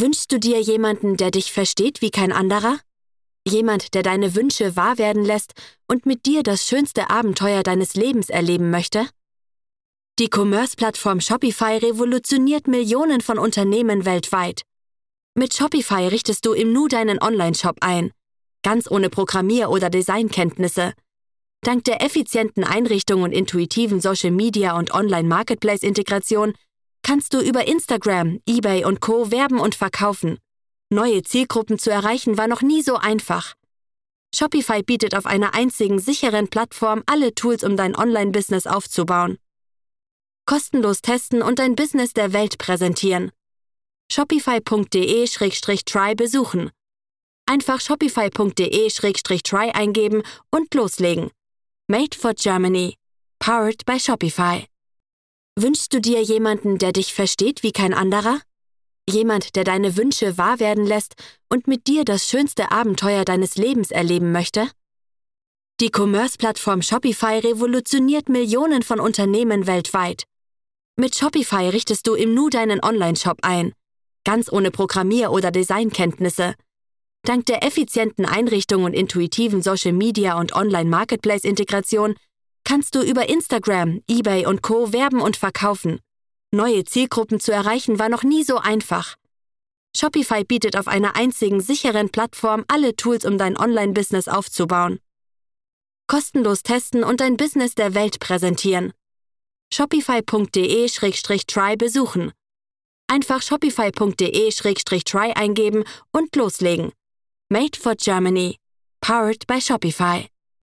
Wünschst du dir jemanden, der dich versteht wie kein anderer? Jemand, der deine Wünsche wahr werden lässt und mit dir das schönste Abenteuer deines Lebens erleben möchte? Die Commerce-Plattform Shopify revolutioniert Millionen von Unternehmen weltweit. Mit Shopify richtest du im Nu deinen Online-Shop ein, ganz ohne Programmier- oder Designkenntnisse. Dank der effizienten Einrichtung und intuitiven Social-Media- und Online-Marketplace-Integration kannst du über Instagram, eBay und Co. werben und verkaufen. Neue Zielgruppen zu erreichen war noch nie so einfach. Shopify bietet auf einer einzigen sicheren Plattform alle Tools, um dein Online-Business aufzubauen. Kostenlos testen und dein Business der Welt präsentieren. Shopify.de/try besuchen. Einfach shopify.de/try eingeben und loslegen. Made for Germany. Powered by Shopify. Wünschst du dir jemanden, der dich versteht wie kein anderer? Jemand, der deine Wünsche wahr werden lässt und mit dir das schönste Abenteuer deines Lebens erleben möchte? Die Commerce-Plattform Shopify revolutioniert Millionen von Unternehmen weltweit. Mit Shopify richtest du im Nu deinen Online-Shop ein, ganz ohne Programmier- oder Designkenntnisse. Dank der effizienten Einrichtung und intuitiven Social-Media- und Online-Marketplace-Integration kannst du über Instagram, eBay und Co. werben und verkaufen. Neue Zielgruppen zu erreichen war noch nie so einfach. Shopify bietet auf einer einzigen sicheren Plattform alle Tools, um dein Online-Business aufzubauen. Kostenlos testen und dein Business der Welt präsentieren. Shopify.de/try besuchen. Einfach shopify.de/try eingeben und loslegen. Made for Germany. Powered by Shopify.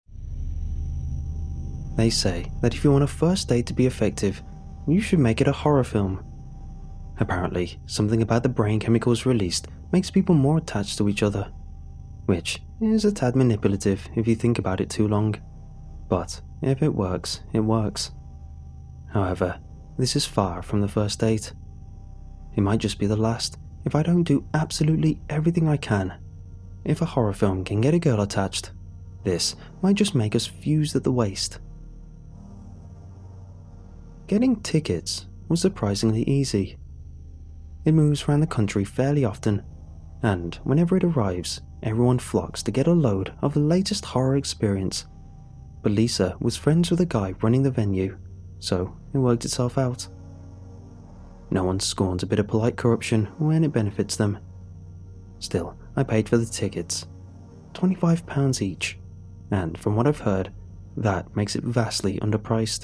They say that if you want a first date to be effective, you should make it a horror film. Apparently, something about the brain chemicals released makes people more attached to each other, which is a tad manipulative if you think about it too long. But if it works, it works. However, this is far from the first date. It might just be the last if I don't do absolutely everything I can. If a horror film can get a girl attached, this might just make us fused at the waist. Getting tickets was surprisingly easy. It moves around the country fairly often, and whenever it arrives, everyone flocks to get a load of the latest horror experience. But Lisa was friends with the guy running the venue, so it worked itself out. No one scorns a bit of polite corruption when it benefits them. Still, I paid for the tickets, £25 each, and from what I've heard, that makes it vastly underpriced.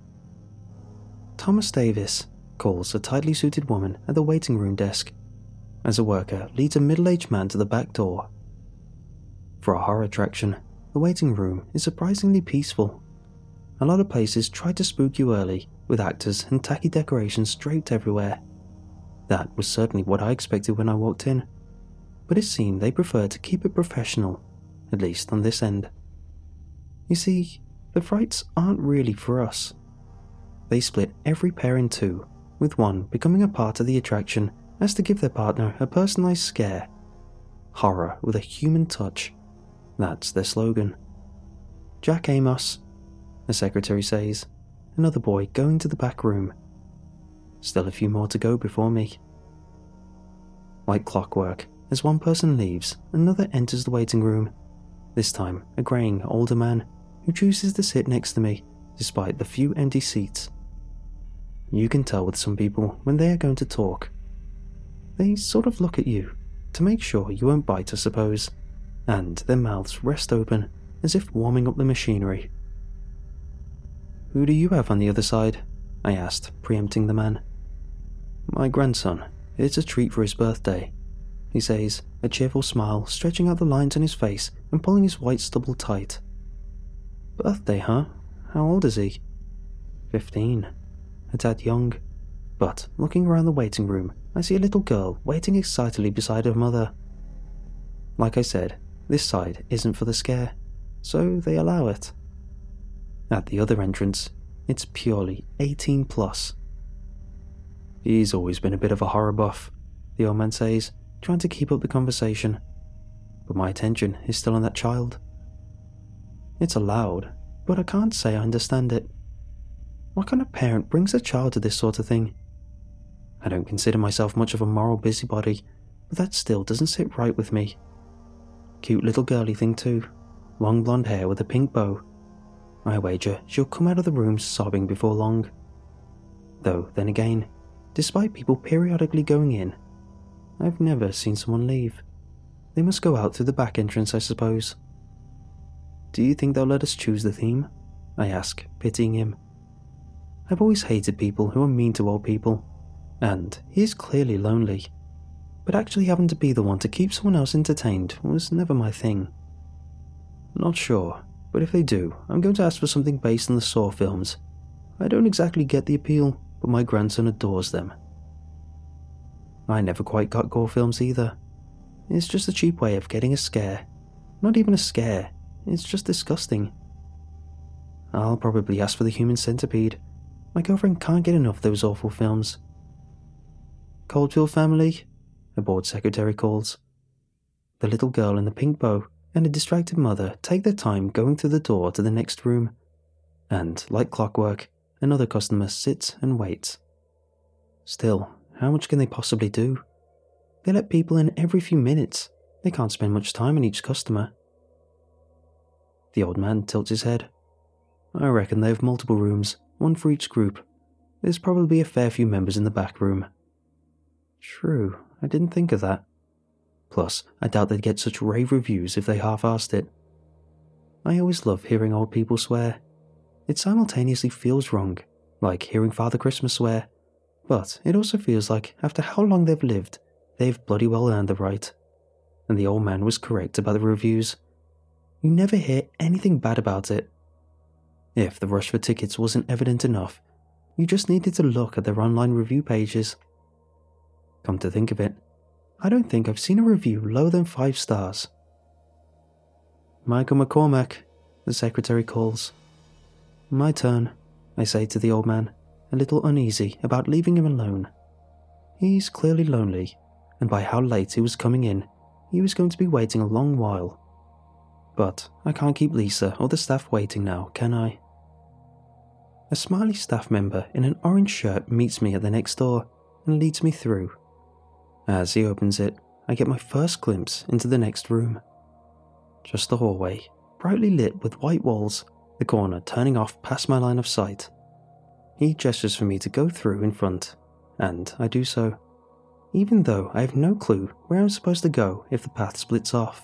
Thomas Davis calls a tightly suited woman at the waiting room desk, as a worker leads a middle-aged man to the back door. For a horror attraction, the waiting room is surprisingly peaceful. A lot of places try to spook you early, with actors and tacky decorations draped everywhere. That was certainly what I expected when I walked in, but it seemed they preferred to keep it professional, at least on this end. You see, the frights aren't really for us. They split every pair in two, with one becoming a part of the attraction as to give their partner a personalised scare. Horror with a human touch. That's their slogan. Jack Amos, the secretary says, another boy going to the back room. Still a few more to go before me. Like clockwork, as one person leaves, another enters the waiting room. This time, a greying older man who chooses to sit next to me, despite the few empty seats. You can tell with some people when they are going to talk. They sort of look at you, to make sure you won't bite, I suppose, and their mouths rest open as if warming up the machinery. "Who do you have on the other side?" I asked, preempting the man. "My grandson. It's a treat for his birthday," he says, a cheerful smile stretching out the lines on his face and pulling his white stubble tight. "Birthday, huh? How old is he?" 15. A tad young. But looking around the waiting room, I see a little girl waiting excitedly beside her mother. Like I said, this side isn't for the scare, so they allow it. At the other entrance, it's purely 18 plus. "He's always been a bit of a horror buff," the old man says, trying to keep up the conversation. But my attention is still on that child. It's allowed, but I can't say I understand it. What kind of parent brings a child to this sort of thing? I don't consider myself much of a moral busybody, but that still doesn't sit right with me. Cute little girly thing too, long blonde hair with a pink bow. I wager she'll come out of the room sobbing before long. Though, then again, despite people periodically going in, I've never seen someone leave. They must go out through the back entrance, I suppose. Do you think they'll let us choose the theme? I ask, pitying him. I've always hated people who are mean to old people, and he is clearly lonely. But actually having to be the one to keep someone else entertained was never my thing. Not sure, but if they do, I'm going to ask for something based on the Saw films. I don't exactly get the appeal, but my grandson adores them. I never quite got gore films either. It's just a cheap way of getting a scare. Not even a scare, it's just disgusting. I'll probably ask for the Human Centipede. My girlfriend can't get enough of those awful films. Coldfield family? A board secretary calls. The little girl in the pink bow and a distracted mother take their time going through the door to the next room. And, like clockwork, another customer sits and waits. Still, how much can they possibly do? They let people in every few minutes. They can't spend much time on each customer. The old man tilts his head. I reckon they have multiple rooms, one for each group. There's probably a fair few members in the back room. True, I didn't think of that. Plus, I doubt they'd get such rave reviews if they half-arsed it. I always love hearing old people swear. It simultaneously feels wrong, like hearing Father Christmas swear, but it also feels like after how long they've lived, they've bloody well earned the right. And the old man was correct about the reviews. You never hear anything bad about it. If the rush for tickets wasn't evident enough, you just needed to look at their online review pages. Come to think of it, I don't think I've seen a review lower than 5 stars. Michael McCormack, the secretary calls. My turn, I say to the old man, a little uneasy about leaving him alone. He's clearly lonely, and by how late he was coming in, he was going to be waiting a long while. But I can't keep Lisa or the staff waiting now, can I? A smiley staff member in an orange shirt meets me at the next door and leads me through. As he opens it, I get my first glimpse into the next room. Just a hallway, brightly lit with white walls, the corner turning off past my line of sight. He gestures for me to go through in front, and I do so, even though I have no clue where I'm supposed to go if the path splits off.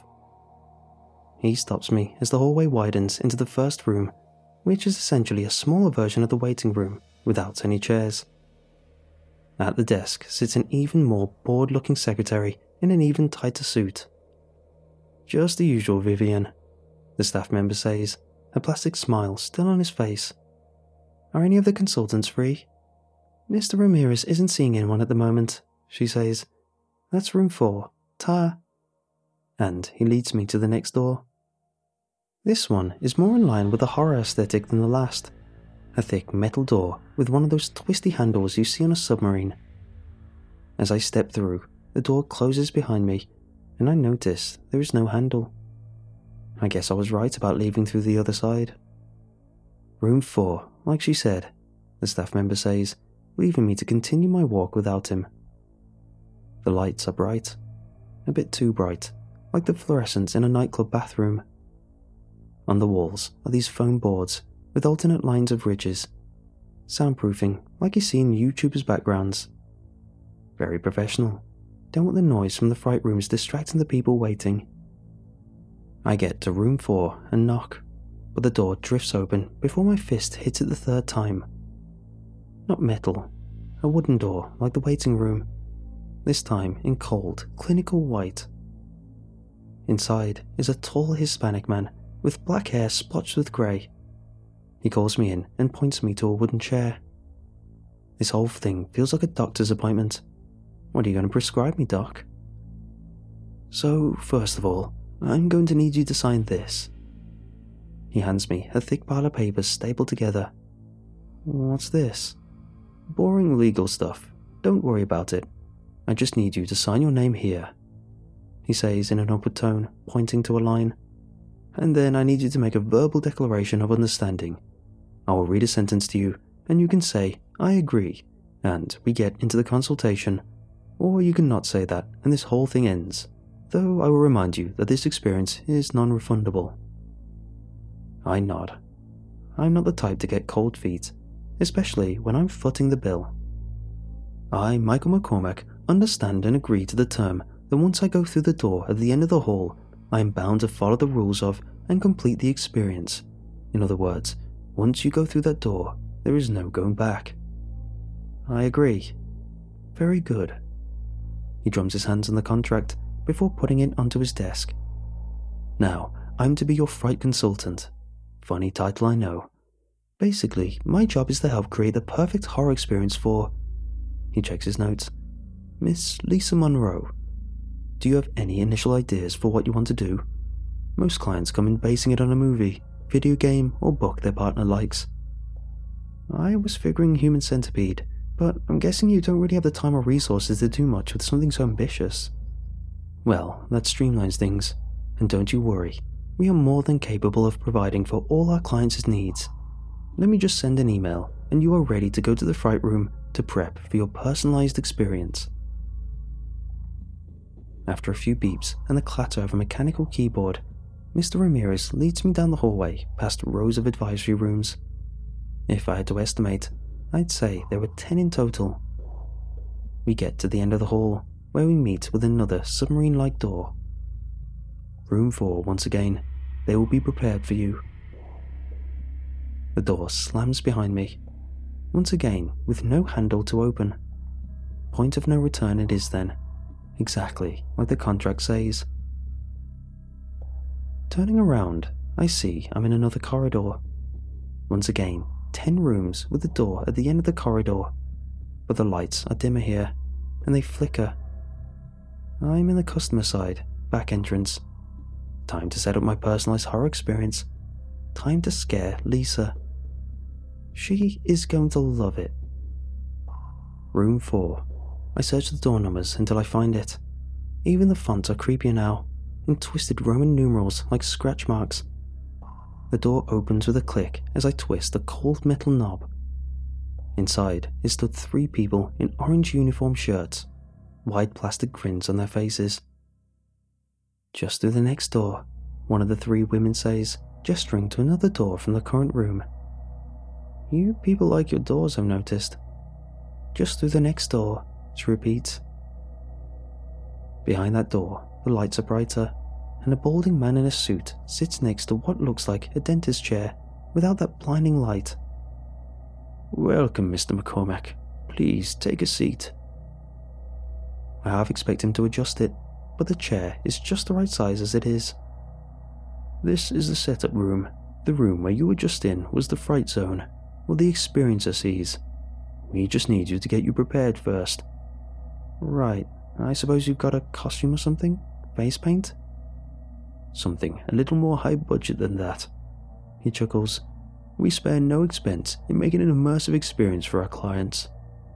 He stops me as the hallway widens into the first room, which is essentially a smaller version of the waiting room without any chairs. At the desk sits an even more bored-looking secretary in an even tighter suit. Just the usual, Vivian, the staff member says, a plastic smile still on his face. Are any of the consultants free? Mr. Ramirez isn't seeing anyone at the moment, she says. That's room 4, Ta. And he leads me to the next door. This one is more in line with the horror aesthetic than the last. A thick metal door with one of those twisty handles you see on a submarine. As I step through, the door closes behind me, and I notice there is no handle. I guess I was right about leaving through the other side. Room 4, like she said, the staff member says, leaving me to continue my walk without him. The lights are bright, a bit too bright, like the fluorescents in a nightclub bathroom. On the walls are these foam boards with alternate lines of ridges, soundproofing like you see in YouTubers' backgrounds. Very professional. Don't want the noise from the fright rooms distracting the people waiting. I get to room 4 and knock, but the door drifts open before my fist hits it the 3rd time. Not metal, a wooden door like the waiting room, this time in cold, clinical white. Inside is a tall Hispanic man with black hair splotched with grey. He calls me in and points me to a wooden chair. This whole thing feels like a doctor's appointment. What are you going to prescribe me, Doc? So, first of all, I'm going to need you to sign this. He hands me a thick pile of papers stapled together. What's this? Boring legal stuff. Don't worry about it. I just need you to sign your name here, he says in an upward tone, pointing to a line. And then I need you to make a verbal declaration of understanding. I will read a sentence to you, and you can say, I agree, and we get into the consultation. Or you can not say that and this whole thing ends, though I will remind you that this experience is non-refundable. I nod. I'm not the type to get cold feet, especially when I'm footing the bill. I, Michael McCormack, understand and agree to the term that once I go through the door at the end of the hall, I am bound to follow the rules of and complete the experience. In other words, once you go through that door, there is no going back. I agree. Very good. He drums his hands on the contract before putting it onto his desk. Now, I'm to be your fright consultant. Funny title, I know. Basically, my job is to help create the perfect horror experience for... He checks his notes. Miss Lisa Monroe. Do you have any initial ideas for what you want to do? Most clients come in basing it on a movie, video game, or book their partner likes. I was figuring Human Centipede, but I'm guessing you don't really have the time or resources to do much with something so ambitious. Well, that streamlines things, and don't you worry, we are more than capable of providing for all our clients' needs. Let me just send an email, and you are ready to go to the Fright Room to prep for your personalized experience. After a few beeps and the clatter of a mechanical keyboard, Mr. Ramirez leads me down the hallway past rows of advisory rooms. If I had to estimate, I'd say there were 10 in total. We get to the end of the hall, where we meet with another submarine-like door. Room 4 once again. They will be prepared for you. The door slams behind me, once again with no handle to open. Point of no return it is then, exactly like the contract says. Turning around, I see I'm in another corridor. Once again, 10 rooms with a door at the end of the corridor, but the lights are dimmer here, and they flicker. I'm in the customer side, back entrance. Time to set up my personalized horror experience. Time to scare Lisa. She is going to love it. Room 4. I search the door numbers until I find it. Even the fonts are creepier now, in twisted Roman numerals like scratch marks. The door opens with a click as I twist the cold metal knob. Inside is stood 3 people in orange uniform shirts, wide plastic grins on their faces. Just through the next door, one of the 3 women says, gesturing to another door from the current room. You people like your doors, I've noticed. Just through the next door, she repeats. Behind that door, the lights are brighter, and a balding man in a suit sits next to what looks like a dentist chair without that blinding light. Welcome, Mr. McCormack. Please take a seat. I half expect him to adjust it, but the chair is just the right size as it is. This is the setup room. The room where you were just in was the fright zone, what the experiencer sees. We just need you to get you prepared first. Right, I suppose you've got a costume or something? Face paint? Something a little more high budget than that. He chuckles. We spare no expense in making an immersive experience for our clients.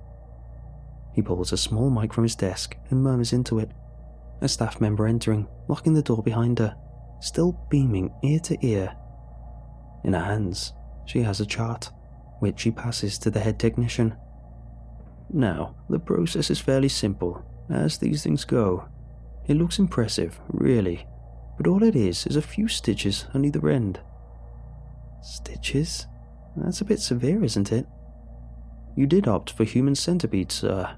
He pulls a small mic from his desk and murmurs into it. A staff member entering, locking the door behind her, still beaming ear to ear. In her hands, she has a chart, which she passes to the head technician. Now, the process is fairly simple, as these things go. It looks impressive, really, but all it is a few stitches on either end. Stitches? That's a bit severe, isn't it? You did opt for Human Centipede, sir.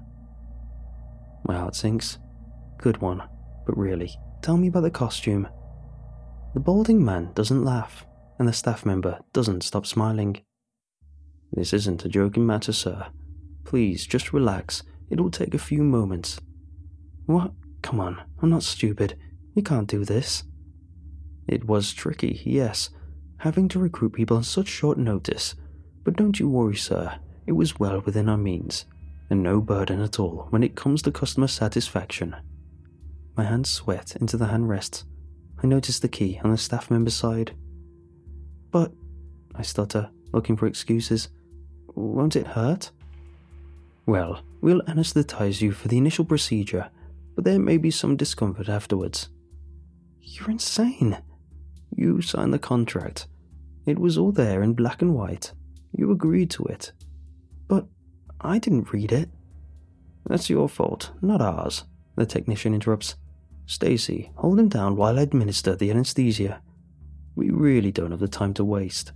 My heart sinks. Good one, but really, tell me about the costume. The balding man doesn't laugh, and the staff member doesn't stop smiling. This isn't a joking matter, sir. Please, just relax. It'll take a few moments. What? Come on, I'm not stupid. You can't do this. It was tricky, yes, having to recruit people on such short notice. But don't you worry, sir. It was well within our means, and no burden at all when it comes to customer satisfaction. My hands sweat into the handrests. I notice the key on the staff member's side. But, I stutter, looking for excuses. Won't it hurt? Well, we'll anesthetize you for the initial procedure, but there may be some discomfort afterwards. You're insane. You signed the contract. It was all there in black and white. You agreed to it. But I didn't read it. That's your fault, not ours, the technician interrupts. Stacy, hold him down while I administer the anesthesia. We really don't have the time to waste.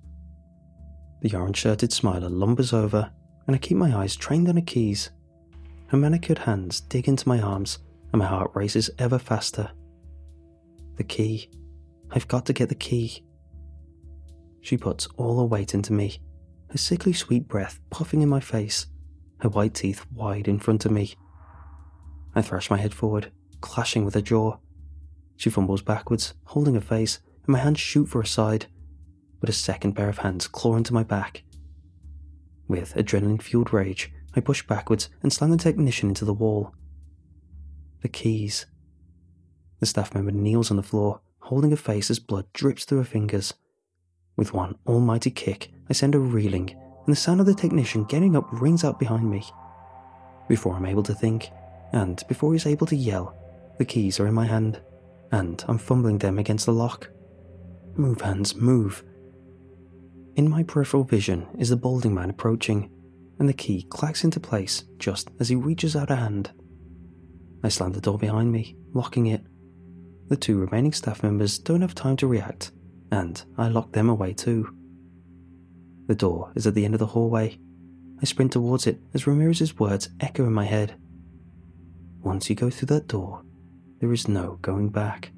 The orange-shirted smiler lumbers over, and I keep my eyes trained on her keys. Her manicured hands dig into my arms, and my heart races ever faster. The key. I've got to get the key. She puts all her weight into me, her sickly sweet breath puffing in my face, her white teeth wide in front of me. I thrash my head forward, clashing with her jaw. She fumbles backwards, holding her face, and my hands shoot for her side, but a second pair of hands claw into my back. With adrenaline-fueled rage, I push backwards and slam the technician into the wall. The keys. The staff member kneels on the floor, holding her face as blood drips through her fingers. With one almighty kick, I send her reeling, and the sound of the technician getting up rings out behind me. Before I'm able to think, and before he's able to yell, the keys are in my hand, and I'm fumbling them against the lock. Move, hands, move. In my peripheral vision is the balding man approaching, and the key clacks into place just as he reaches out a hand. I slam the door behind me, locking it. The two remaining staff members don't have time to react, and I lock them away too. The door is at the end of the hallway. I sprint towards it as Ramirez's words echo in my head. Once you go through that door, there is no going back.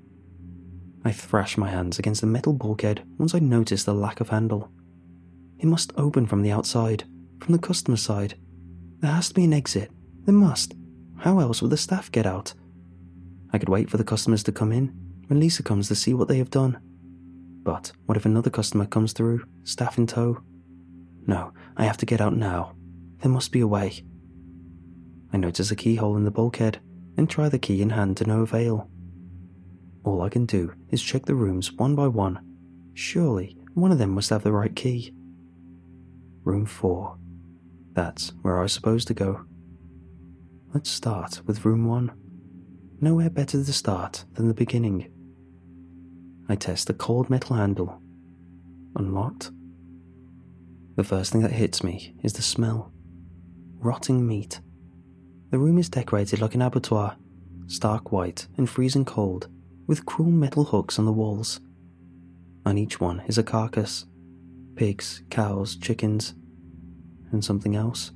I thrash my hands against the metal bulkhead once I notice the lack of handle. It must open from the outside, from the customer side. There has to be an exit. There must. How else would the staff get out? I could wait for the customers to come in when Lisa comes to see what they have done. But what if another customer comes through, staff in tow? No, I have to get out now. There must be a way. I notice a keyhole in the bulkhead and try the key in hand to no avail. All I can do is check the rooms one by one. Surely one of them must have the right key. Room 4. That's where I was supposed to go. Let's start with room 1. Nowhere better to start than the beginning. I test the cold metal handle. Unlocked. The first thing that hits me is the smell. Rotting meat. The room is decorated like an abattoir, stark white and freezing cold, with cruel metal hooks on the walls. On each one is a carcass. Pigs, cows, chickens, and something else.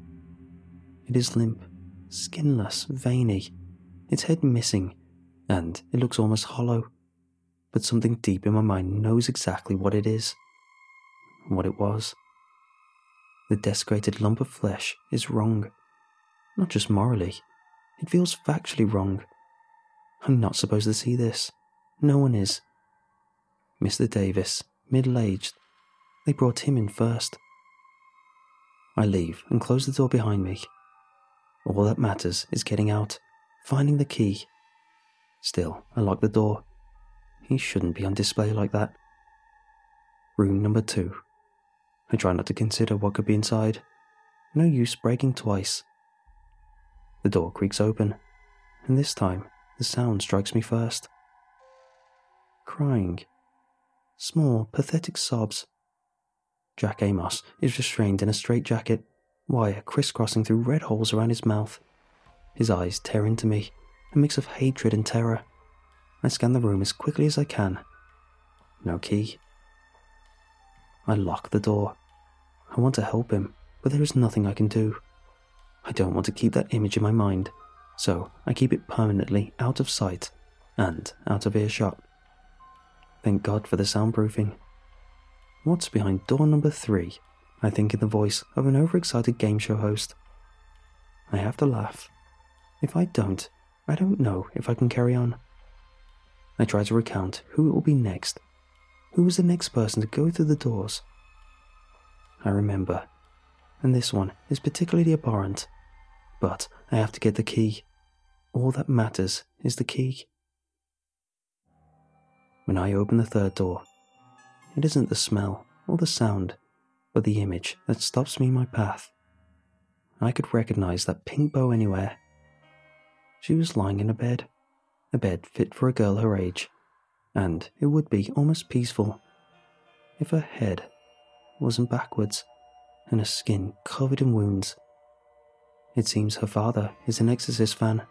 It is limp, skinless, veiny, its head missing, and it looks almost hollow. But something deep in my mind knows exactly what it is. What it was. The desecrated lump of flesh is wrong. Not just morally. It feels factually wrong. I'm not supposed to see this. No one is. Mr. Davis, middle-aged. They brought him in first. I leave and close the door behind me. All that matters is getting out, finding the key. Still, I lock the door. He shouldn't be on display like that. Room number 2. I try not to consider what could be inside. No use breaking twice. The door creaks open, and this time the sound strikes me first. Crying. Small, pathetic sobs. Jack Amos is restrained in a straitjacket, wire crisscrossing through red holes around his mouth. His eyes tear into me, a mix of hatred and terror. I scan the room as quickly as I can. No key. I lock the door. I want to help him, but there is nothing I can do. I don't want to keep that image in my mind, so I keep it permanently out of sight and out of earshot. Thank God for the soundproofing. What's behind door number 3? I think in the voice of an overexcited game show host. I have to laugh. If I don't know if I can carry on. I try to recount who it will be next. Who was the next person to go through the doors? I remember, and this one is particularly abhorrent. But I have to get the key. All that matters is the key. When I open the 3rd door, it isn't the smell or the sound, but the image that stops me in my path. I could recognize that pink bow anywhere. She was lying in a bed fit for a girl her age, and it would be almost peaceful if her head wasn't backwards and her skin covered in wounds. It seems her father is an Exorcist fan.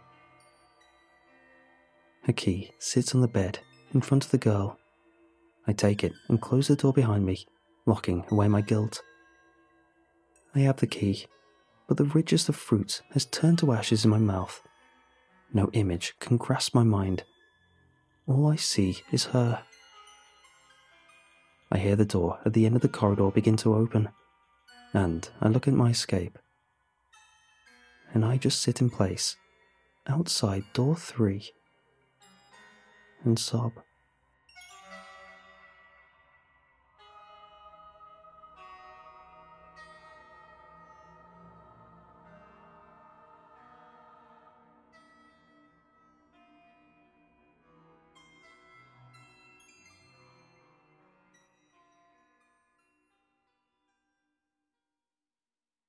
Her key sits on the bed in front of the girl. I take it and close the door behind me, locking away my guilt. I have the key, but the richest of fruits has turned to ashes in my mouth. No image can grasp my mind. All I see is her. I hear the door at the end of the corridor begin to open, and I look at my escape. And I just sit in place, outside door 3, and sob.